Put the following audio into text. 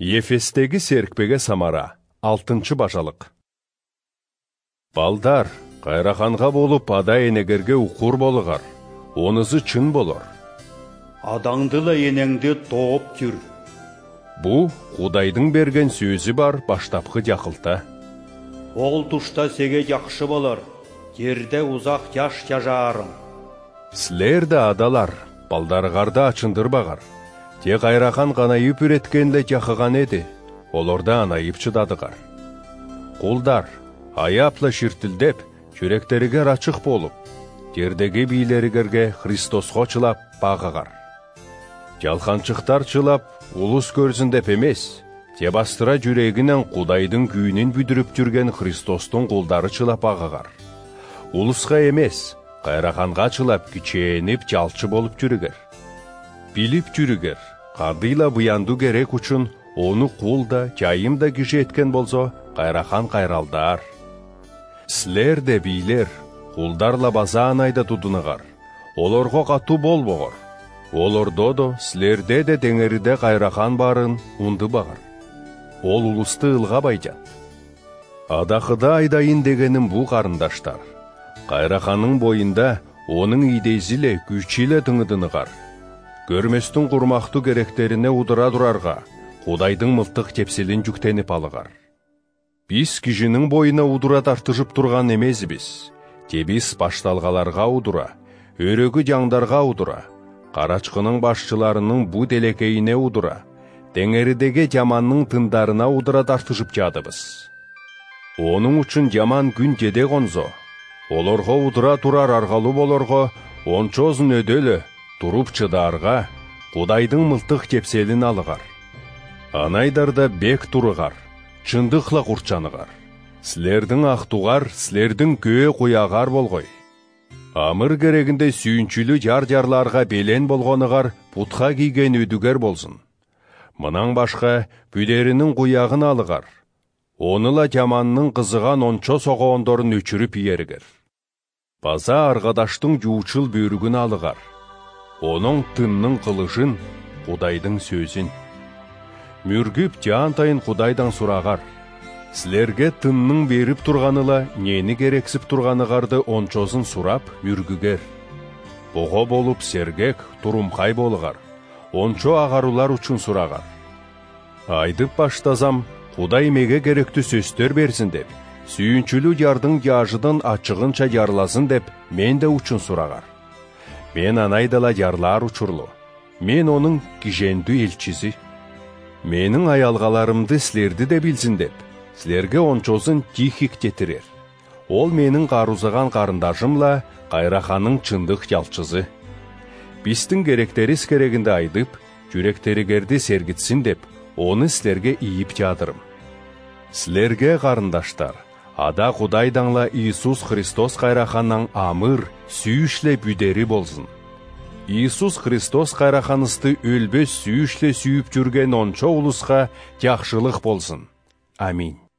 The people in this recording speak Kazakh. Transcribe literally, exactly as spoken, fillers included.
Ефестегі серікпеге самара, алтынчы бажалық. Балдар, қайраханға болып ада енегерге ұқур болығар, онызы чын болыр. Адаңдыла енеңді тоғып түр. Бұ, Құдайдың берген сөзі бар баштапқы жақылта. Ол тұшта сеге жақшы болыр, жерде ұзақ яш жажарым. Сілер де адалар, балдарғарда ачындыр бағар. Тек айрахан ғанайып үреткенле жақыған еді, оларда анайып чыдадығар. Құлдар, аяпла шіртілдеп, жүректерігер ачық болып, жердегі бийлерігерге Христосқа чылап бағығар. Жалқанчықтар чылап, улус көрсін деп емес, те бастыра жүрегінен Құдайдың күйінен бүдіріп жүрген Христостың құлдары чылап бағығар. Улусқа емес, қайраханға чылап күченіп жалчы болып жүрігер. Биліп жүрігер, қадыйла бұянду керек үшін, оны құлда, жайымда кіші еткен болзо, қайрахан қайралдар. Сілер де билер, құлдарла база анайда тудынығар, оларға қату бол боғыр. Олордо сілерде де деңеріде қайрахан барын ұнды бағыр. Ол ұлысты ылға байжат. Адақыда айдайын дегенім бұл қарындаштар. Қайраханның бойында оның идейзіле күчіле тыңыдынығар. Көрместің құрмақты керектеріне удыра дұрарға, Құдайдың мылтық тепселін жүктеніп алығар. Біз кішінің бойына удыра тартыжып тұрған емез біз. Тебіз башталғаларға удыра, өрегі жаңдарға удыра, қарачқының башчыларының бұ делекейіне удыра, деңерідеге жаманның тындарына удыра тартыжып жадыбыз. Оның үшін жаман күн жеде қонзо, оларға удыра тұрар арғалы боларға, ончозын өделі, тұрып чыдарға, Құдайдың мылтық тепселін алығар. Анайдарда бек тұрығар, чындықла құрчанығар. Сілердің ақтуғар, сілердің көе қояғар болғой. Амыр керегінде сүйінчілі жар-жарларға белен болғанығар, пұтқа киген өдігер болсын. Мұнан башқа бүдерінің қояғын алығар. Оныла жаманның қызыған ончо соғауындарын өчіріп ерігер. База арғадаштың жуучыл бөрігін алығар. Оның тынның қылышын, Құдайдың сөзін. Мүргіп жан-тайын Құдайдан сұрағар. Сілерге тынның беріп тұрғаныла, нені керексіп тұрғанығарды ончосын сұрап, мүргігер. Бұғы болып сергек, тұрымқай болығар. Ончо ағарулар үшін сұрағар. Айдып баштазам, Құдай меге керекті сөстер берсін деп, сүйінчілі жардың яжыдың ачығынша ярласын деп, мен де үшін сұрағар. Мен анайдала ярлар ұчырлы. Мен оның киженді елчізі. Менің аялғаларымды сілерді де білсін деп, сілерге ончозын тихик жетірер. Ол менің қарузаған қарындашымла қайраханың чындық ялчызы. Бістің керектеріс керегінде айдып, жүректерігерді сергітсін деп, оны сілерге иіп жадырым. Сілерге қарындаштар, ада Құдайдаңла Иисус Христос қайраханның амыр, сүйішле бүдері болсын. Иисус Христос қайраханысты өлбес сүйішле сүйіп жүрген ончо улысқа жақшылық болсын. Аминь.